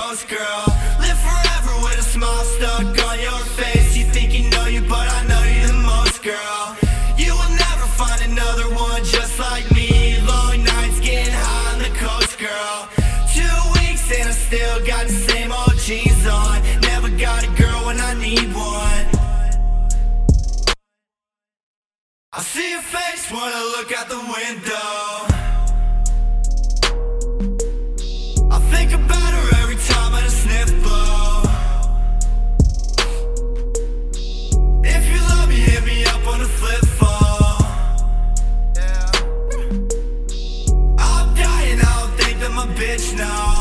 ghost girl. Live forever with a smile stuck on your face. You think you know you, but I know you the most, girl. You will never find another one just like me. Long nights getting high on the coast, girl. 2 weeks and I still got the same old jeans on. Never got a girl when I need one. I see your face when I look out the window. I think about her every time I just sniff blow. If you love me, hit me up on the flip phone. Yeah. I'm dying, I don't think that my bitch knows.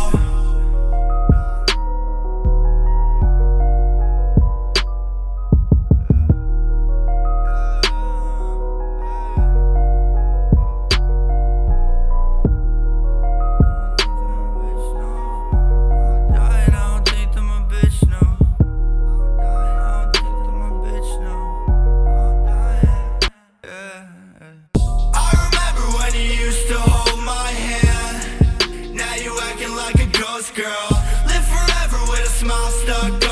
Girl, live forever with a smile stuck